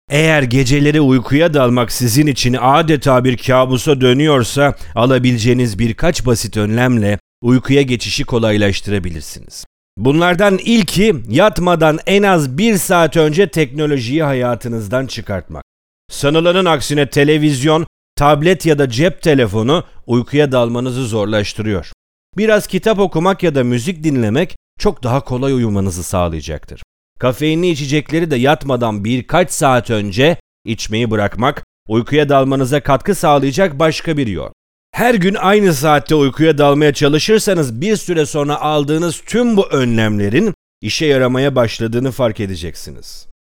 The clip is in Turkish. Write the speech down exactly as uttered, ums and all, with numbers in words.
Eğer geceleri uykuya dalmak sizin için adeta bir kabusa dönüyorsa, alabileceğiniz birkaç basit önlemle uykuya geçişi kolaylaştırabilirsiniz. Bunlardan ilki, yatmadan en az bir saat önce teknolojiyi hayatınızdan çıkartmak. Sanılanın aksine televizyon, tablet ya da cep telefonu uykuya dalmanızı zorlaştırıyor. Biraz kitap okumak ya da müzik dinlemek çok daha kolay uyumanızı sağlayacaktır. Kafeinli içecekleri de yatmadan birkaç saat önce içmeyi bırakmak, uykuya dalmanıza katkı sağlayacak başka bir yol. Her gün aynı saatte uykuya dalmaya çalışırsanız bir süre sonra aldığınız tüm bu önlemlerin işe yaramaya başladığını fark edeceksiniz.